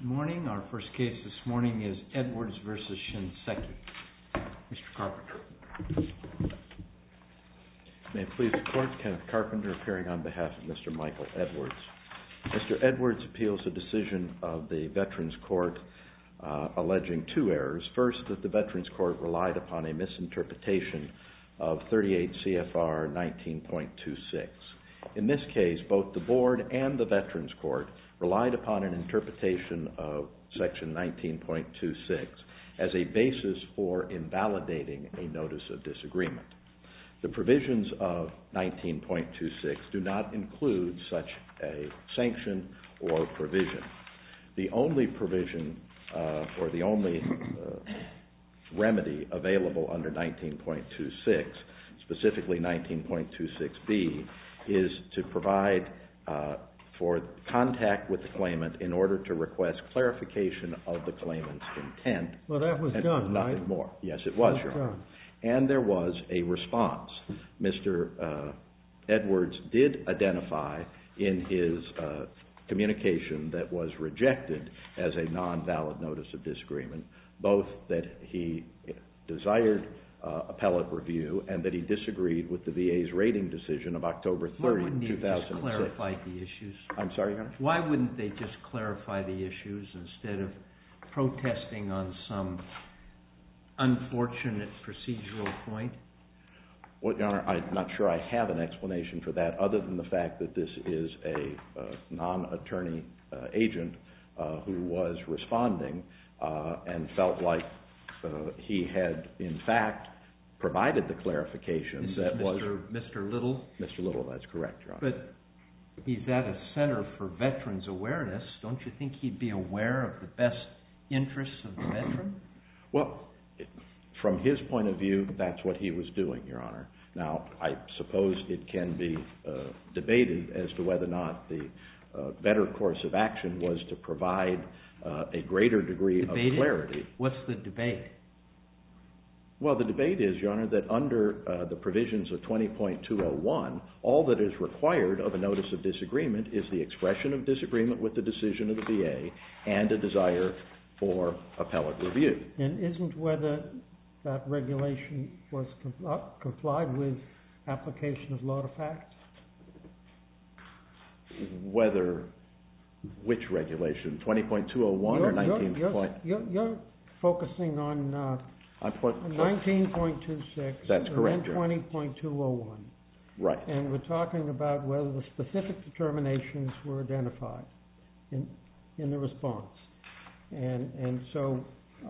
morning. Our first case this morning is Edwards v. Shinseki. Mr. Carpenter. May it please the Court, Kenneth Carpenter appearing on behalf of Mr. Michael Edwards. Mr. Edwards appeals a decision of the Veterans Court alleging two errors. First, that the Veterans Court relied upon a misinterpretation of 38 CFR 19.26. In this case, both the Board and the Veterans Court relied upon an interpretation of Section 19.26 as a basis for invalidating a notice of disagreement. The provisions of 19.26 do not include such a sanction or provision. The only provision or the only remedy available under 19.26, specifically 19.26b, is to provide for contact with the claimant in order to request clarification of the claimant's intent. Well, that was done, right? Nothing more. Yes, it was, Your Honor. And there was a response. Mr. Edwards did identify in his communication that was rejected as a non-valid notice of disagreement, both that he desired appellate review and that he disagreed with the VA's rating decision of October 30, 2006. Why wouldn't they just clarify the issues? I'm sorry, Your Honor? Why wouldn't they just clarify the issues instead of protesting on some unfortunate procedural point? Well, Your Honor, I'm not sure I have an explanation for that other than the fact that this is a non-attorney agent who was responding and felt like he had, in fact, provided the clarification that was... Mr. Little? Mr. Little, that's correct, Your Honor. But he's at a Center for Veterans Awareness. Don't you think he'd be aware of the best interests of the veteran? Well, from his point of view, that's what he was doing, Your Honor. Now, I suppose it can be debated as to whether or not the better course of action was to provide a greater degree of clarity. What's the debate? Well, the debate is, Your Honor, that under the provisions of 20.201, all that is required of a notice of disagreement is the expression of disagreement with the decision of the VA and a desire for appellate review. And isn't whether that regulation was complied with application of law to fact? Which regulation? 20.201 or 19. You're focusing on 19.26. That's correct. And 20.201. Right. And we're talking about whether the specific determinations were identified in the response. And so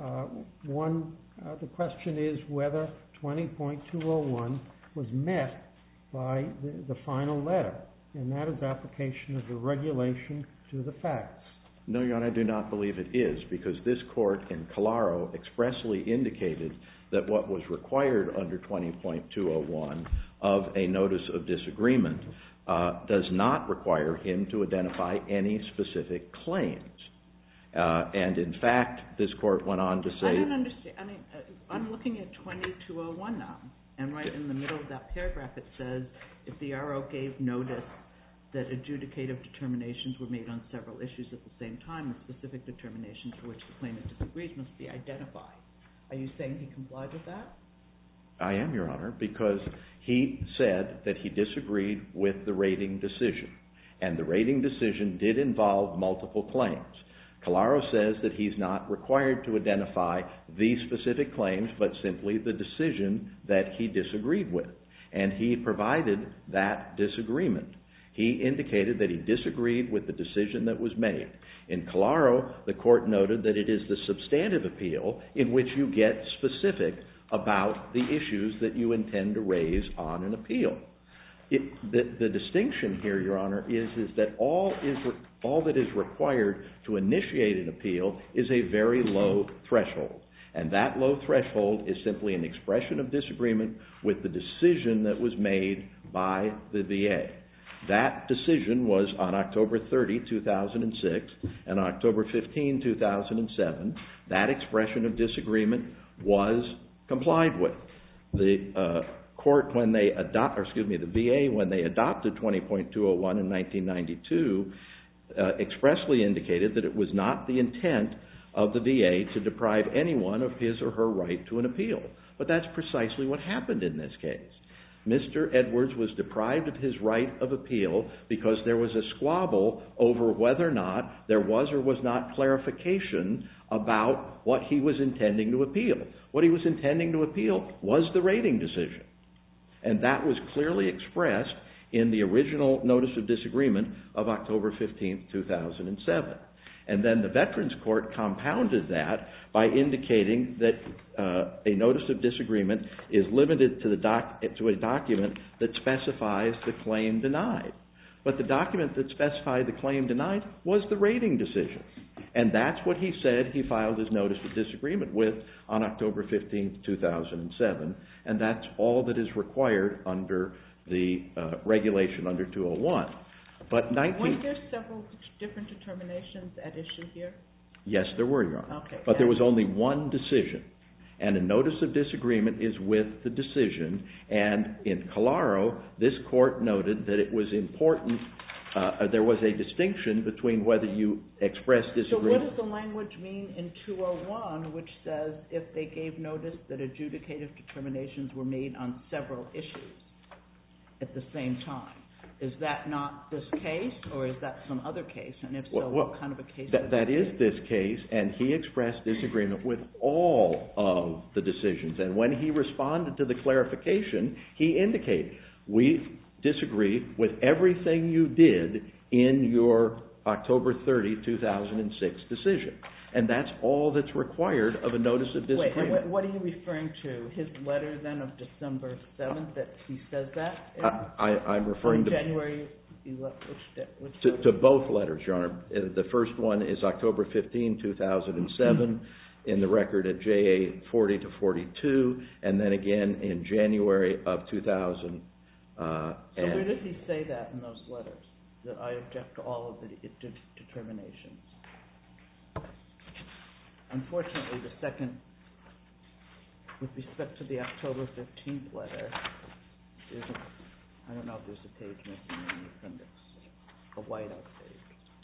the question is whether 20.201 was met by the final letter, and that is application of the regulation to the facts. No, Your Honor, I do not believe it is, because this court in Calaro expressly indicated that what was required under 20.201 of a notice of disagreement does not require him to identify any specific claims. And in fact, this court went on to say... I don't understand. I mean, I'm looking at 20.201 now, and right in the middle of that paragraph it says, if the RO gave notice that adjudicative determinations were made on several issues at the same time, the specific determinations for which the claimant disagrees must be identified. Are you saying he complied with that? I am, Your Honor, because he said that he disagreed with the rating decision, and the rating decision did involve multiple claims. Calaro says that he's not required to identify these specific claims, but simply the decision that he disagreed with, and he provided that disagreement. He indicated that he disagreed with the decision that was made. In Calaro, the court noted that it is the substantive appeal in which you get specific about the issues that you intend to raise on an appeal. The distinction here, Your Honor, is that all that is required to initiate an appeal is a very low threshold. And that low threshold is simply an expression of disagreement with the decision that was made by the VA. That decision was on October 30, 2006, and October 15, 2007. That expression of disagreement was complied with. The court, when they the VA, when they adopted 20.201 in 1992, expressly indicated that it was not the intent of the VA to deprive anyone of his or her right to an appeal. But that's precisely what happened in this case. Mr. Edwards was deprived of his right of appeal because there was a squabble over whether or not there was or was not clarification about what he was intending to appeal. What he was intending to appeal was the rating decision. And that was clearly expressed in the original Notice of Disagreement of October 15, 2007. And then the Veterans Court compounded that by indicating that a Notice of Disagreement is limited to a document that specifies the claim denied. But the document that specified the claim denied was the rating decision. And that's what he said he filed his Notice of Disagreement with on October 15, 2007. And that's all that is required under the regulation under 201. But Weren't there several different determinations at issue here? Yes, there were, Your Honor. Okay. But there was only one decision. And a Notice of Disagreement is with the decision. And in Calaro, this court noted that it was important, there was a distinction between whether you expressed disagreement. So what does the language mean in 201, which says if they gave notice that adjudicative determinations were made on several issues at the same time? Is that not this case, or is that some other case? And if so, what kind of a case? That is this case, and he expressed disagreement with all of the decisions. And when he responded to the clarification, he indicated, we disagree with everything you did in your October 30, 2006 decision. And that's all that's required of a Notice of Disagreement. Wait, and what are you referring to? His letter then of December 7th that he says that? I'm referring to January, to both letters, Your Honor. The first one is October 15, 2007, in the record at JA 40 to 42, and then again in January of 2000. So where does he say that in those letters, that I object to all of the determinations? Unfortunately, the second, with respect to the October 15th letter, I don't know if there's a page missing in the appendix, a white-out page.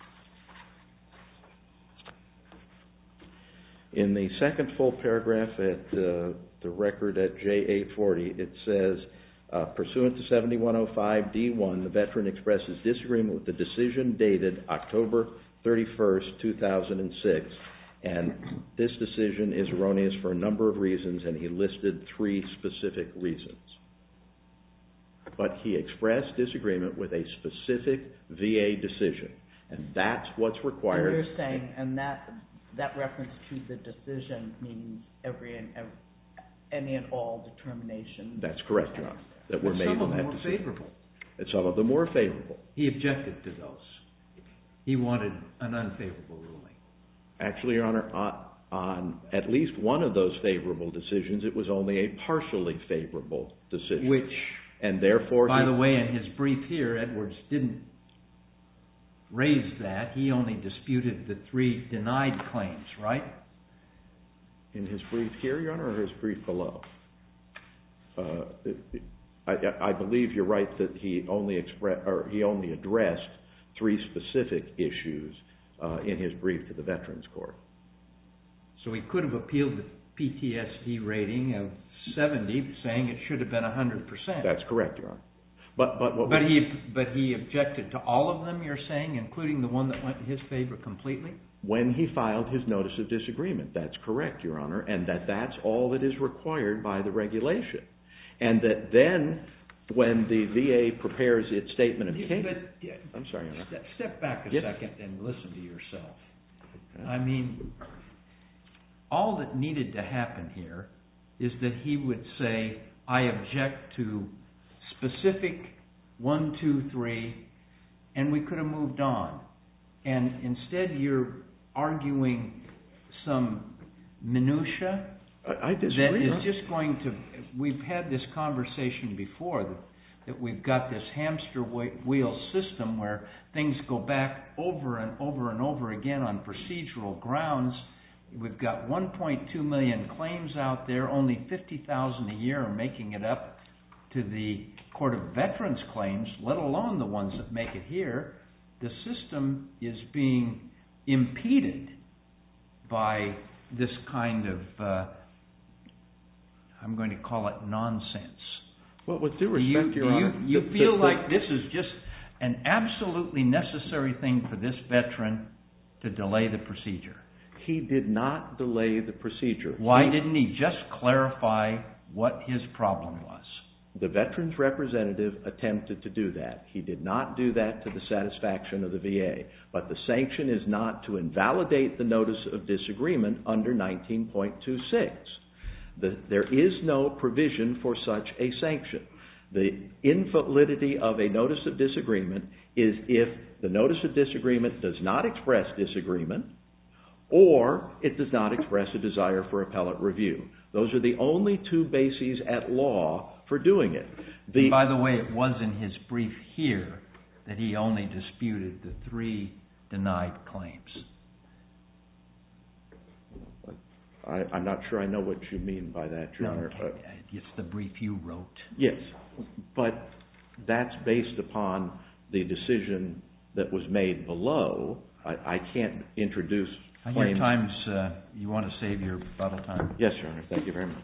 In the second full paragraph at the record at JA 40, it says, pursuant to 7105D1, the veteran expresses disagreement with the decision dated October 31st, 2006, and this decision is erroneous for a number of reasons, and he listed 3 specific reasons. But he expressed disagreement with a specific VA decision, and that's what's required. And you're saying, and that reference to the decision means any and all determinations. That's correct, Your Honor, that were made in that decision. Some of them were favorable. And some of them were favorable. He objected to those. He wanted an unfavorable ruling. Actually, Your Honor, on at least one of those favorable decisions, it was only a partially favorable decision. Which, and therefore, by the way, in his brief here, Edwards didn't raise that. He only disputed the 3 denied claims, right? In his brief here, Your Honor, or his brief below? I believe you're right that he only addressed 3 specific issues in his brief to the Veterans Court. So he could have appealed the PTSD rating of 70, saying it should have been 100%. That's correct, Your Honor. But he objected to all of them, you're saying, including the one that went in his favor completely? When he filed his Notice of Disagreement, that's correct, Your Honor, and that's all that is required by the regulation. And that then, when the VA prepares its statement of case... I'm sorry, Your Honor. Step back a second and listen to yourself. Okay. I mean, all that needed to happen here is that he would say, I object to specific 1, 2, 3, and we could have moved on. And instead you're arguing some minutia I disagree, that is just going to... We've had this conversation before, that we've got this hamster wheel system where things go back over and over and over again on procedural grounds. We've got 1.2 million claims out there, only 50,000 a year are making it up to the Court of Veterans Claims, let alone the ones that make it here. the system is being impeded by this kind of, I'm going to call it nonsense. Well, with due respect, Your Honor... You feel like this is just an absolutely necessary thing for this veteran to delay the procedure? He did not delay the procedure. Why didn't he just clarify what his problem was? The veteran's representative attempted to do that. He did not do that to the satisfaction of the VA. But the sanction is not to invalidate the notice of disagreement under 19.26. There is no provision for such a sanction. The invalidity of a notice of disagreement is if the notice of disagreement does not express disagreement or it does not express a desire for appellate review. Those are the only two bases at law for doing it. By the way, it was in his brief here that he only disputed the 3 denied claims. I'm not sure I know what you mean by that, Your Honor. It's the brief you wrote. Yes, but that's based upon the decision that was made below. I can't introduce claims. Your time's, you want to save your rebuttal time? Yes, Your Honor. Thank you very much.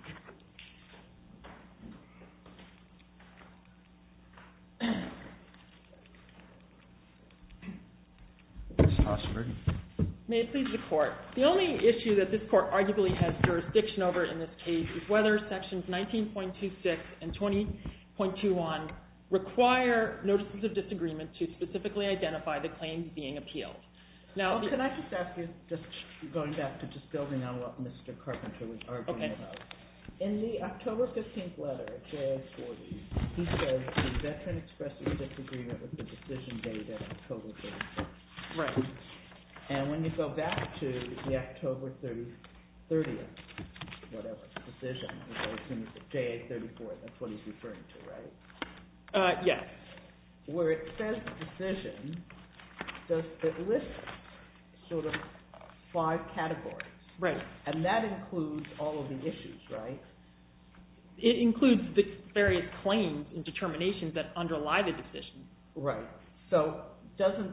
Ms. Hossford. May it please the Court. The only issue that this Court arguably has jurisdiction over in this case is whether Sections 19.26 and 20.21 require notices of disagreement to specifically identify the claims being appealed. Now, can I just ask you, just going back to just building on what Mr. Carpenter was arguing about. In the October 15th letter at JA40, he says the veteran expresses disagreement with the decision dated October 31st. Right. And when you go back to the October 30th, whatever, decision, JA34, that's what he's referring to, right? Yes. Where it says decision, it lists sort of 5 categories. Right. And that includes all of the issues, right? It includes the various claims and determinations that underlie the decision. Right. So isn't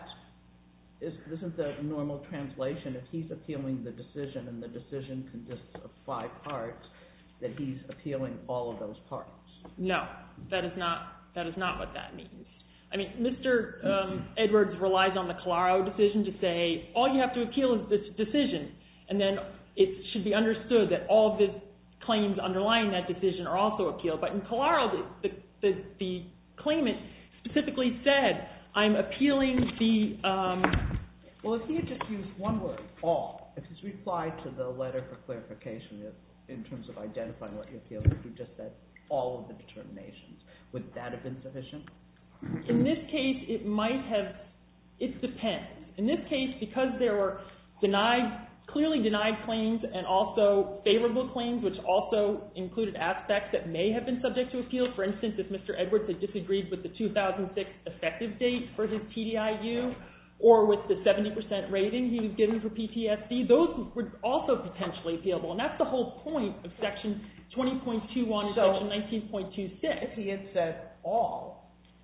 the normal translation, if he's appealing the decision and the decision consists of 5 parts, that he's appealing all of those parts? No, that is not what that means. I mean, Mr. Edwards relies on the Calaro decision to say, all you have to appeal is this decision, and then it should be understood that all of the claims underlying that decision are also appealed. But in Calaro, the claimant specifically said, I'm appealing the... Well, if he had just used one word, all, if he's replied to the letter for clarification in terms of identifying what you're appealing, if he just said all of the determinations, would that have been sufficient? In this case, it might have, it depends. In this case, because there were clearly denied claims and also favorable claims, which also included aspects that may have been subject to appeal. For instance, if Mr. Edwards had disagreed with the 2006 effective date for his TDIU or with the 70% rating he was given for PTSD, those were also potentially appealable. And that's the whole point of Section 20.21 and Section 19.26. If he had said all,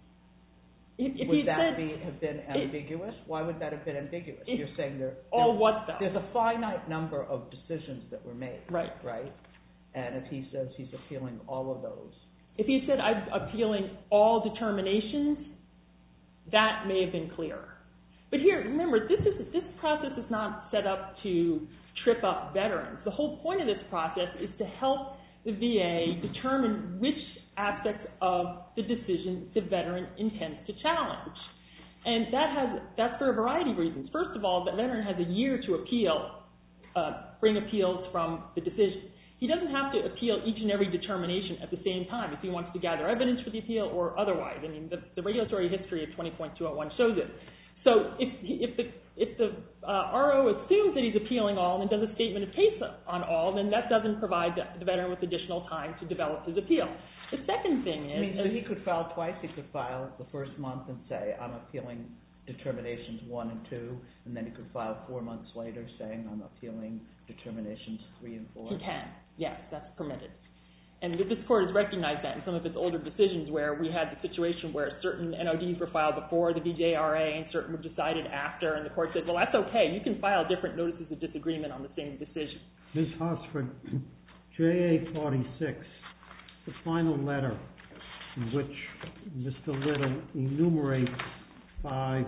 would that have been ambiguous? Why would that have been ambiguous? You're saying there's a finite number of decisions that were made, right? And if he says he's appealing all of those. If he said I'm appealing all determinations, that may have been clearer. But here, remember, this process is not set up to trip up veterans. The whole point of this process is to help the VA determine which aspects of the decision the veteran intends to challenge. And that's for a variety of reasons. First of all, the veteran has a year to appeal, bring appeals from the decision. He doesn't have to appeal each and every determination at the same time if he wants to gather evidence for the appeal or otherwise. I mean, the regulatory history of 20.201 shows it. So if the RO assumes that he's appealing all and does a statement of case on all, then that doesn't provide the veteran with additional time to develop his appeal. The second thing is... so he could file twice. He could file the first month and say, I'm appealing determinations 1 and 2, and then he could file 4 months later saying, I'm appealing determinations 3 and 4. He can. Yes, that's permitted. And this court has recognized that in some of its older decisions where we had the situation where certain NODs were filed before the VJRA and certain were decided after, and the court said, well, that's okay. You can file different notices of disagreement on the same decision. Ms. Hosford, JA 46, the final letter in which Mr. Little enumerates 5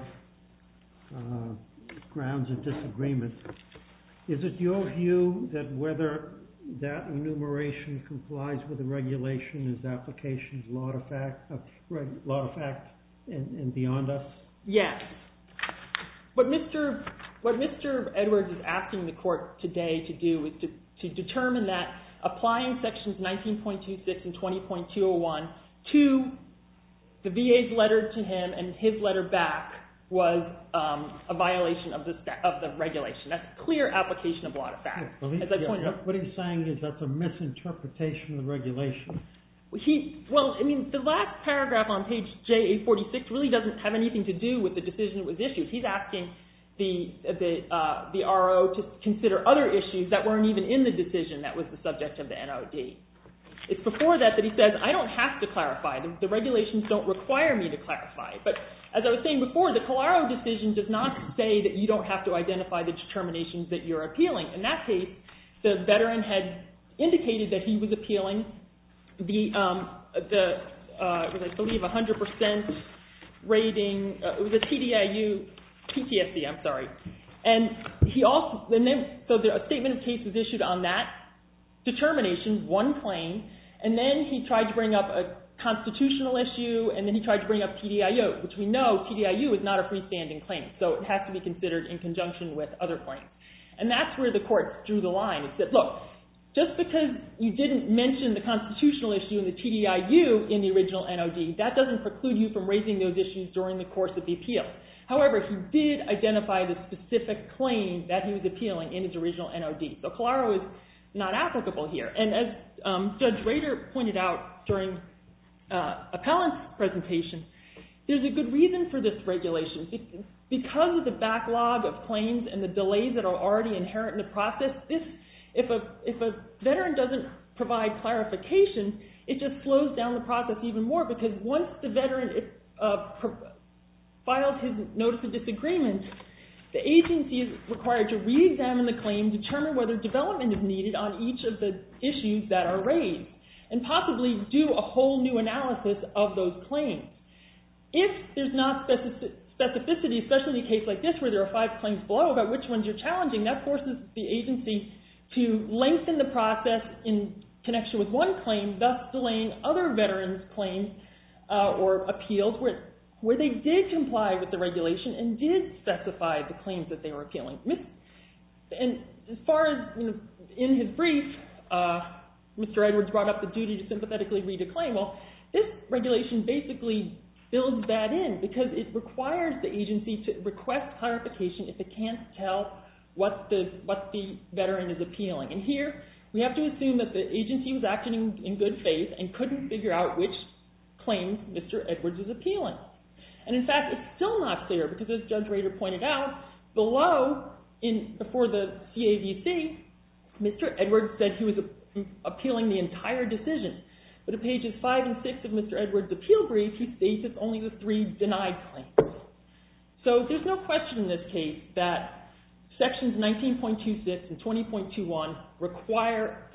grounds of disagreement, is it your view that whether that enumeration complies with the regulation is application of law to fact and beyond us? Yes. What Mr. Edwards is asking the court today to do is to determine that applying sections 19.26 and 20.201 to the VA's letter to him and his letter back was a violation of the regulation. That's a clear application of law to fact. As I pointed out. What he's saying is that's a misinterpretation of the regulation. The last paragraph on page JA 46 really doesn't have anything to do with the decision that was issued. He's asking the RO to consider other issues that weren't even in the decision that was the subject of the NOD. It's before that he says, I don't have to clarify. The regulations don't require me to clarify. But as I was saying before, the Calaro decision does not say that you don't have to identify the determinations that you're appealing. In that case, the veteran had indicated that he was appealing I believe 100% rating. It was a PTSD, I'm sorry. And so a statement of case was issued on that determination, one claim, and then he tried to bring up a constitutional issue, and then he tried to bring up TDIU, which we know TDIU is not a freestanding claim, so it has to be considered in conjunction with other claims. And that's where the court drew the line. It said, look, just because you didn't mention the constitutional issue and the TDIU in the original NOD, that doesn't preclude you from raising those issues during the course of the appeal. However, he did identify the specific claim that he was appealing in his original NOD. So Calaro is not applicable here. And as Judge Rader pointed out during appellant's presentation, there's a good reason for this regulation. Because of the backlog of claims and the delays that are already inherent in the process, if a veteran doesn't provide clarification, it just slows down the process even more, because once the veteran files his notice of disagreement, the agency is required to re-examine the claim, determine whether development is needed on each of the issues that are raised, and possibly do a whole new analysis of those claims. If there's not specificity, especially in a case like this where there are 5 claims below about which ones you're challenging, that forces the agency to lengthen the process in connection with one claim, thus delaying other veterans' claims or appeals where they did comply with the regulation and did specify the claims that they were appealing. And as far as, in his brief, Mr. Edwards brought up the duty to sympathetically read a claim. Well, this regulation basically builds that in because it requires the agency to request clarification if it can't tell what the veteran is appealing. And here, we have to assume that the agency was acting in good faith and couldn't figure out which claims Mr. Edwards is appealing. And in fact, it's still not clear because, as Judge Rader pointed out, before the CAVC, Mr. Edwards said he was appealing the entire decision. But at pages 5 and 6 of Mr. Edwards' appeal brief, he states it's only the 3 denied claims. So there's no question in this case that sections 19.26 and 20.21 require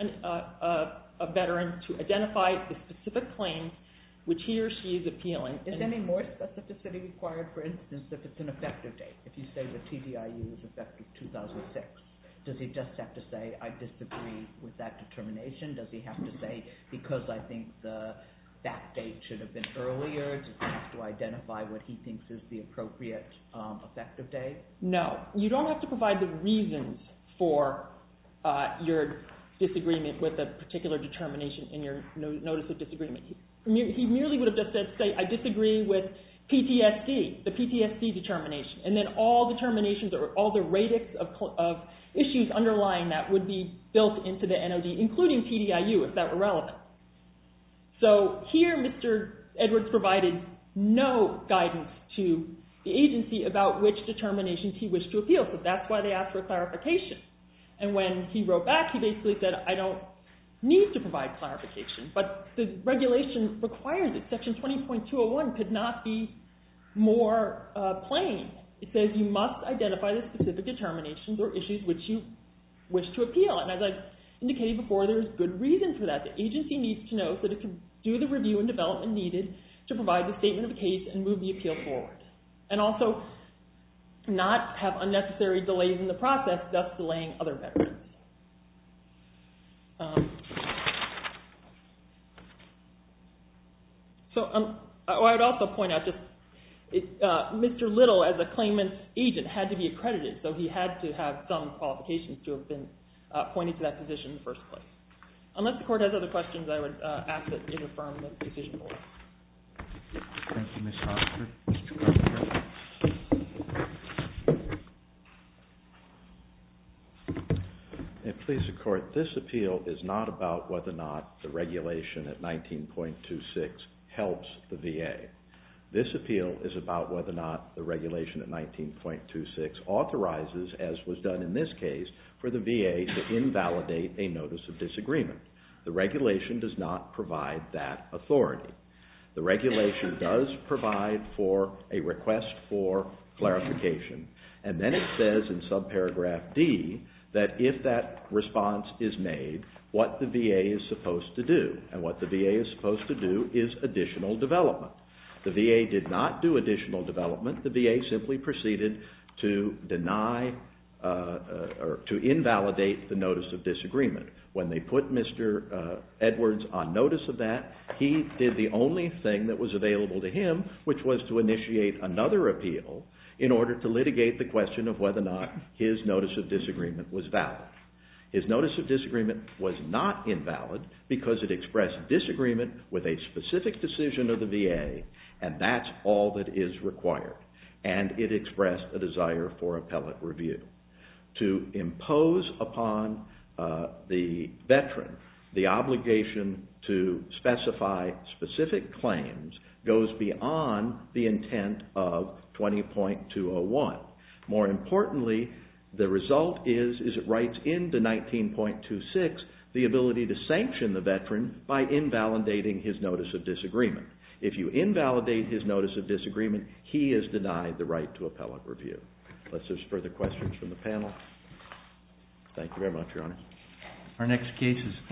a veteran to identify the specific claims which he or she is appealing. Is any more specificity required, for instance, if it's an effective date? If you say the TDIU is effective 2006, does he just have to say, I disagree with that determination? Does he have to say, because I think that date should have been earlier? Does he have to identify what he thinks is the appropriate effective date? No. You don't have to provide the reasons for your disagreement with a particular determination in your notice of disagreement. He merely would have just said, say, I disagree with PTSD, the PTSD determination, and then all determinations or all the radix of issues underlying that would be built into the NOD, including TDIU, if that were relevant. So here, Mr. Edwards provided no guidance to the agency about which determinations he wished to appeal, so that's why they asked for clarification. And when he wrote back, he basically said, I don't need to provide clarification, but the regulation requires it. Section 20.201 could not be more plain. It says you must identify the specific determinations or issues which you wish to appeal. And as I indicated before, there's good reason for that. The agency needs to know so that it can do the review and development needed to provide the statement of a case and move the appeal forward. And also not have unnecessary delays in the process, thus delaying other veterans. I would also point out Mr. Little, as a claimant's agent, had to be accredited, so he had to have some qualifications to have been appointed to that position in the first place. Unless the court has other questions, I would ask that it affirm the decision below. Thank you, Ms. Oxford. Mr. Carpenter. Please, the court, this appeal is not about whether or not the regulation at 19.26 helps the VA. This appeal is about whether or not the regulation at 19.26 authorizes, as was done in this case, for the VA to invalidate a notice of disagreement. The regulation does not provide that authority. The regulation does provide for a request for clarification, and then it says in subparagraph D that if that response is made, what the VA is supposed to do. And what the VA is supposed to do is additional development. The VA did not do additional development. The VA simply proceeded to deny or to invalidate the notice of disagreement. When they put Mr. Edwards on notice of that, he did the only thing that was available to him, which was to initiate another appeal in order to litigate the question of whether or not his notice of disagreement was valid. His notice of disagreement was not invalid because it expressed disagreement with a specific decision of the VA, and that's all that is required. And it expressed a desire for appellate review. To impose upon the veteran the obligation to specify specific claims goes beyond the intent of 20.201. More importantly, the result is it writes into 19.26 the ability to sanction the veteran by invalidating his notice of disagreement. If you invalidate his notice of disagreement, he is denied the right to appellate review. Unless there's further questions from the panel. Thank you very much, Your Honor. Our next case is